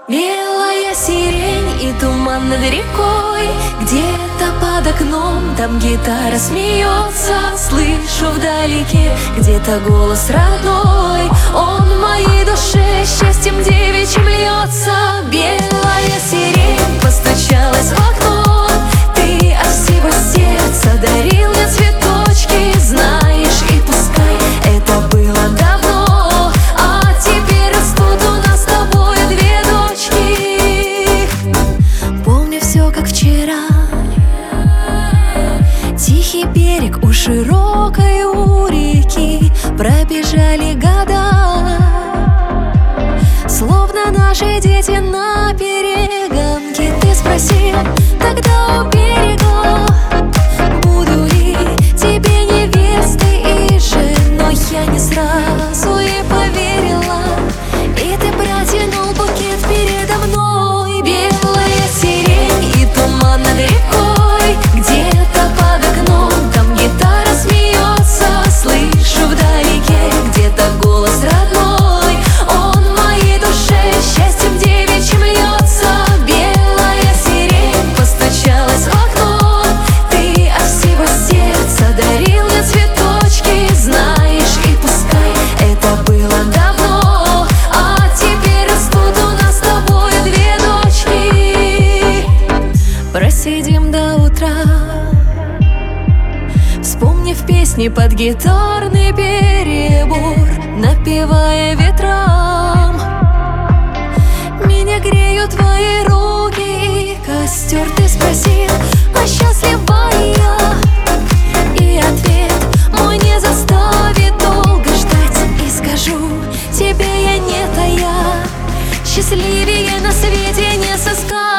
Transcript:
Белая сирень и туман над рекой, где-то под окном, там гитара смеется. Слышу вдалеке где-то голос родной, он в моей душе счастьем девичьим льется. Белая сирень постучалась в окно, ты от всего сердца дарил мне цветочки. Знаешь, и пускай это было давно, а теперь растут у нас с тобой две дочки. Помню все, как вчера, тихий берег у широкой у реки, пробежали года, словно наши дети на перегонке. Ты спросил тогда у берега, буду ли тебе невестой и женой. Я не сразу и поверила, и ты протянул букет передо мной. Белая сирень и туман над рекой, где-то под окном, там гитара смеется. Слышу вдалеке где-то голос родной, он в моей душе счастьем девичьим льется. Белая сирень постучалась в окно, ты от всего сердца дарил мне цветочки. Знаешь, и пускай это было давно, а теперь растут у нас с тобой две дочки. Просидим до утра, вспомнив песни под гитарный перебор, напевая ветрам. Меня греют твои руки и костер. Ты спросил, а счастлива я? И ответ мой не заставит долго ждать. И скажу тебе я не тая, счастливее на свете не сыскать.